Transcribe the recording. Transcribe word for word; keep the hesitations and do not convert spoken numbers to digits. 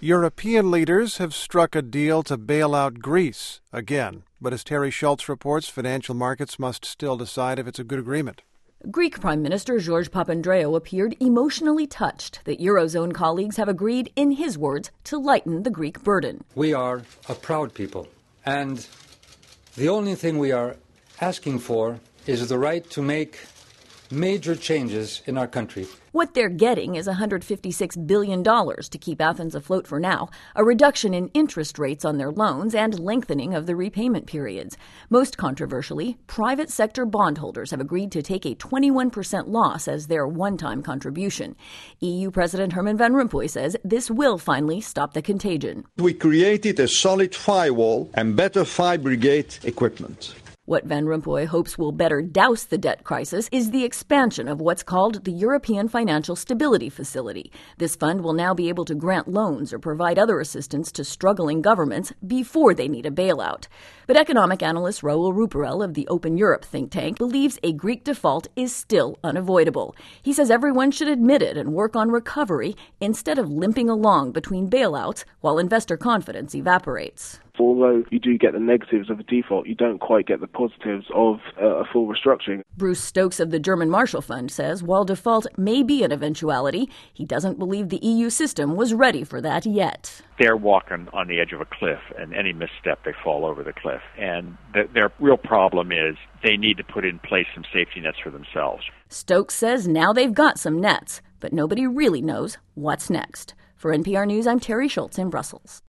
European leaders have struck a deal to bail out Greece again. But as Terry Schultz reports, financial markets must still decide if it's a good agreement. Greek Prime Minister George Papandreou appeared emotionally touched that Eurozone colleagues have agreed, in his words, to lighten the Greek burden. We are a proud people, and the only thing we are asking for is the right to make major changes in our country. What they're getting is one hundred fifty-six billion dollars to keep Athens afloat for now, a reduction in interest rates on their loans, and lengthening of the repayment periods. Most controversially, private sector bondholders have agreed to take a twenty-one percent loss as their one-time contribution. E U President Herman Van Rompuy says this will finally stop the contagion. We created a solid firewall and better fire brigade equipment. What Van Rompuy hopes will better douse the debt crisis is the expansion of what's called the European Financial Stability Facility. This fund will now be able to grant loans or provide other assistance to struggling governments before they need a bailout. But economic analyst Raul Ruparel of the Open Europe think tank believes a Greek default is still unavoidable. He says everyone should admit it and work on recovery instead of limping along between bailouts while investor confidence evaporates. Although you do get the negatives of a default, you don't quite get the positives of uh, a full restructuring. Bruce Stokes of the German Marshall Fund says while default may be an eventuality, he doesn't believe the E U system was ready for that yet. They're walking on the edge of a cliff, and any misstep, they fall over the cliff. And th- their real problem is they need to put in place some safety nets for themselves. Stokes says now they've got some nets, but nobody really knows what's next. For N P R News, I'm Terry Schultz in Brussels.